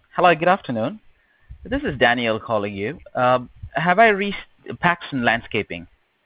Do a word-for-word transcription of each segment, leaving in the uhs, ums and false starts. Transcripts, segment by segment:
Hello, good afternoon. This is Daniel calling you. Um, have I reached Paxton Landscaping?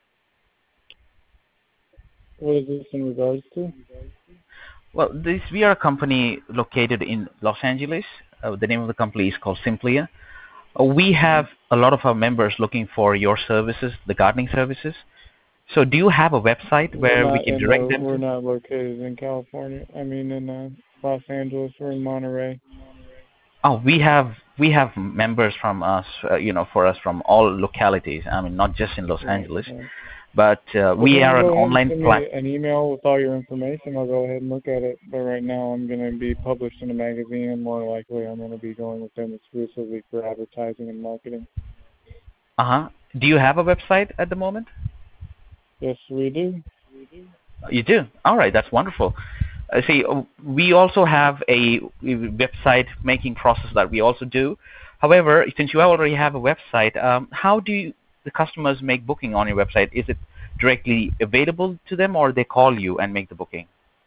What is this in regards to? Well, this we are a company located in Los Angeles. Uh, the name of the company is called Simplia. Uh, we have a lot of our members looking for your services, the gardening services. So, do you have a website We're where we not can in direct the. them We're to? not located in California. I mean, in uh, Los Angeles. We're in Monterey. Oh, we have we have members from us, uh, you know, for us from all localities. I mean, not just in Los Right. Angeles, Right. but uh, Well, if we you can are an go ahead and online send platform. me an email with all your information, I'll go ahead and look at it. But right now, I'm going to be published in a magazine, and more likely, I'm going to be going with them exclusively for advertising and marketing. Uh huh. Do you have a website at the moment? Yes, we do. You do. All right, that's wonderful. Uh, see, uh, we also have a website making process that we also do. However, since you already have a website, um, how do you, the customers make booking on your website? Is it directly available to them, or they call you and make the booking?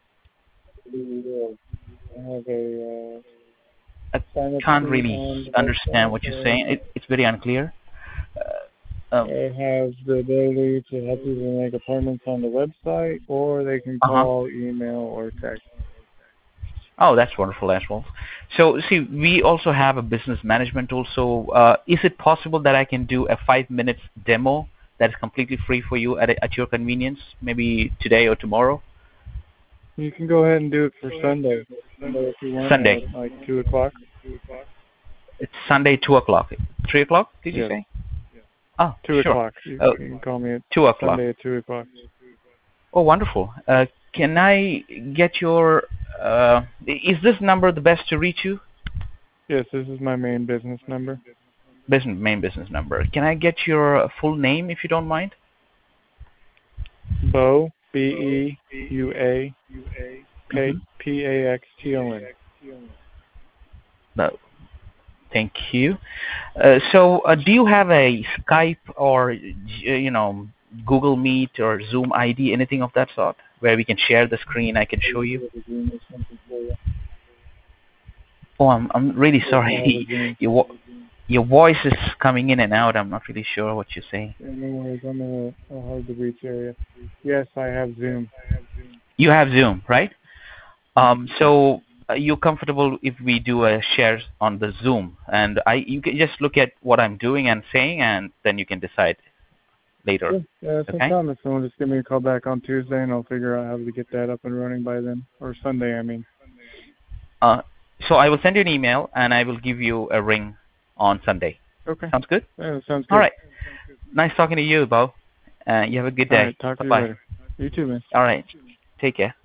We uh, have a uh, I sign-up can't sheet really on the understand website. what you're saying. Uh, It, it's very unclear. Uh, um, It has the ability to help people make appointments on the website, or they can uh-huh. call, email, or text. Oh, that's wonderful as well. So, see, we also have a business management tool. So, uh, is it possible that I can do a five minutes demo that is completely free for you at, a, at your convenience, maybe today or tomorrow? You can go ahead and do it for Sunday. Sunday if you want, Sunday. at like two o'clock. It's Sunday, two o'clock. three o'clock, did you Yes, say? Oh, two sure. o'clock. You, Uh, you can call me at two o'clock. Sunday at two o'clock. Oh, wonderful. Uh, can I get your, uh, is this number the best to reach you? Yes, this is my main business number. Business, main business number. Can I get your full name if you don't mind? Bo B E U A Mm-hmm. P A X T O N. No, thank you. Uh, so, uh, do you have a Skype or uh, you know Google Meet or Zoom I D, anything of that sort, where we can share the screen? I can show you. Oh, I'm I'm really Yes, I have a sorry. Zoom. your vo- your voice is coming in and out. I'm not really sure what you're saying. Yeah, no worries. I'm in a, a hard to reach area. Yes, I have Zoom. You have Zoom, right? Mm-hmm. Um, so uh, you're comfortable if we do a share on the Zoom, and I you can just look at what I'm doing and saying, and then you can decide later. Sure. Yeah, that's no Okay? problem. If someone just give me a call back on Tuesday, and I'll figure out how to get that up and running by then, or Sunday, I mean. Uh, so I will send you an email, and I will give you a ring on Sunday. Okay. Sounds good? Yeah, that sounds All good. right. Nice talking to you, Bo. Uh, you have a good All day. right. Talk Bye to you bye. later. You too, man. All right. Take care.